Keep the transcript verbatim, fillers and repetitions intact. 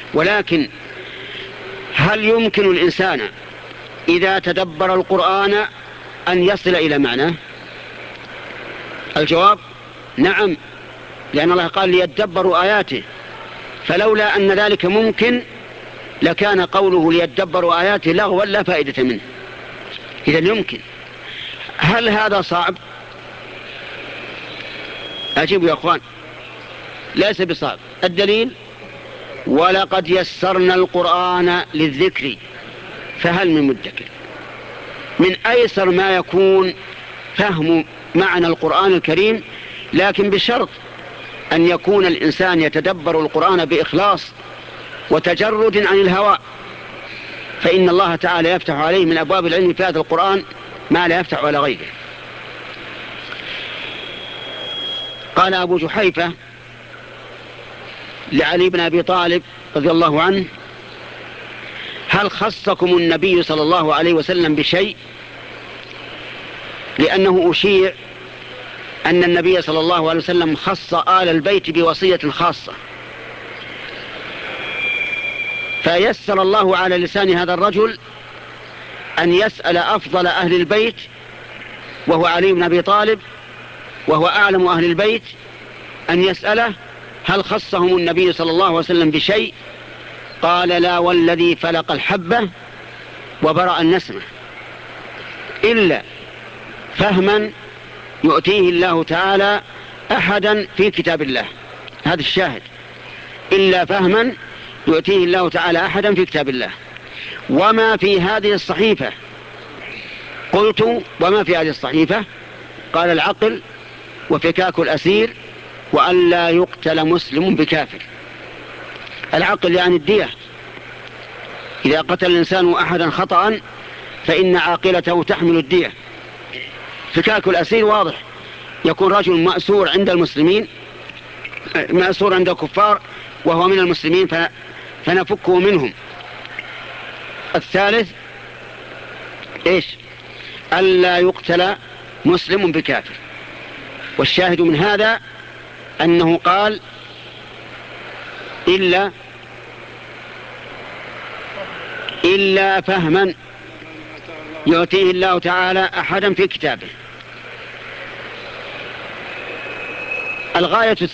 ولكن هل يمكن الإنسان إذا تدبر القرآن أن يصل إلى معناه؟ الجواب نعم، لأن الله قال ليدبروا آياته، فلولا أن ذلك ممكن لكان قوله ليدبروا آياته لغوا لا فائدة منه. إذن يمكن. هل هذا صعب؟ أجيبوا يا أخوان، ليس بصعب. الدليل ولقد يسرنا القرآن للذكر فهل من مدكر. من أيسر ما يكون فهم معنى القرآن الكريم، لكن بشرط أن يكون الإنسان يتدبر القرآن بإخلاص وتجرد عن الهوى، فإن الله تعالى يفتح عليه من أبواب العلم في هذا القرآن ما لا يفتح على غيره. قال أبو جحيفة لعلي بن أبي طالب رضي الله عنه: هل خصكم النبي صلى الله عليه وسلم بشيء؟ لأنه أشيع أن النبي صلى الله عليه وسلم خص آل البيت بوصية خاصة، فيسر الله على لسان هذا الرجل أن يسأل أفضل أهل البيت وهو علي بن أبي طالب وهو أعلم أهل البيت، أن يسأله هل خصهم النبي صلى الله عليه وسلم بشيء؟ قال: لا والذي فلق الحبة وبرأ النسمة، إلا فهما يؤتيه الله تعالى أحدا في كتاب الله. هذا الشاهد، إلا فهما يؤتيه الله تعالى أحدا في كتاب الله. وما في هذه الصحيفة؟ قلت: وما في هذه الصحيفة؟ قال: العقل وفكاك الأسير وأن لا يقتل مسلم بكافر. العقل يعني الدية، إذا قتل الإنسان أحدا خطأ فإن عاقلته تحمل الدية. فكاك الأسير واضح، يكون رجل مأسور عند المسلمين، مأسور عند الكفار وهو من المسلمين فنفكه منهم. الثالث إيش؟ ألا يقتل مسلم بكافر. والشاهد من هذا أنه قال: إلا إلا فهما يؤتيه الله تعالى أحدا في كتابه. الغاية